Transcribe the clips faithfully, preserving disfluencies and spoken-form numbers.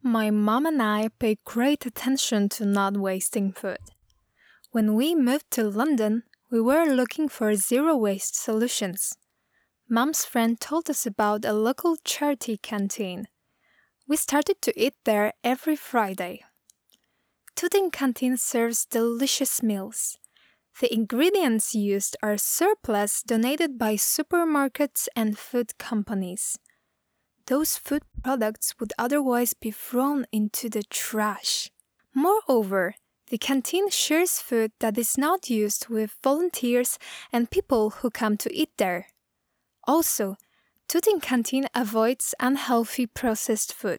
My mom and I pay great attention to not wasting food. When we moved to London, we were looking for zero-waste solutions. Mom's friend told us about a local charity canteen. We started to eat there every Friday. Tooting Canteen serves delicious meals. The ingredients used are surplus donated by supermarkets and food companies. Those food products would otherwise be thrown into the trash. Moreover, the canteen shares food that is not used with volunteers and people who come to eat there. Also, Tooting Canteen avoids unhealthy processed food.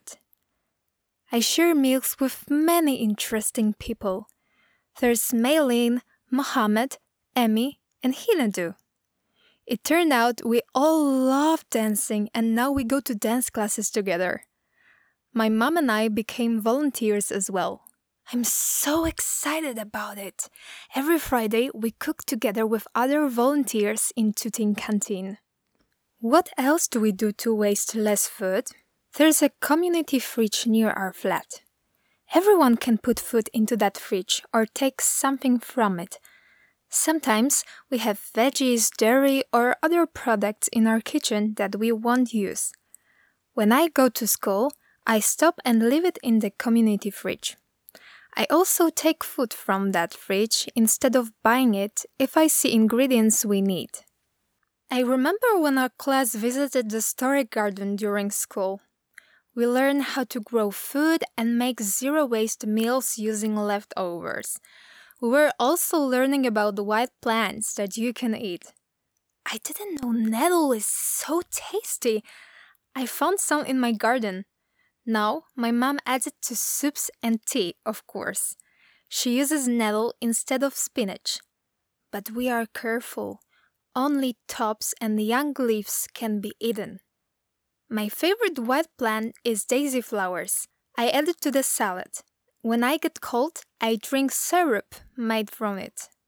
I share meals with many interesting people. There's Maylene, Mohammed, Emmy, and Hinadu. It turned out we all love dancing and now we go to dance classes together. My mom and I became volunteers as well. I'm so excited about it. Every Friday we cook together with other volunteers in Tooting Canteen. What else do we do to waste less food? There's a community fridge near our flat. Everyone can put food into that fridge or take something from it. Sometimes we have veggies, dairy, or other products in our kitchen that we won't use. When I go to school, I stop and leave it in the community fridge. I also take food from that fridge instead of buying it if I see ingredients we need. I remember when our class visited the Story Garden during school. We learned how to grow food and make zero-waste meals using leftovers. We were also learning about the white plants that you can eat. I didn't know nettle is so tasty. I found some in my garden. Now, my mom adds it to soups and tea, of course. She uses nettle instead of spinach. But we are careful. Only tops and young leaves can be eaten. My favorite white plant is daisy flowers. I add it to the salad. When I get cold, I drink syrup made from it.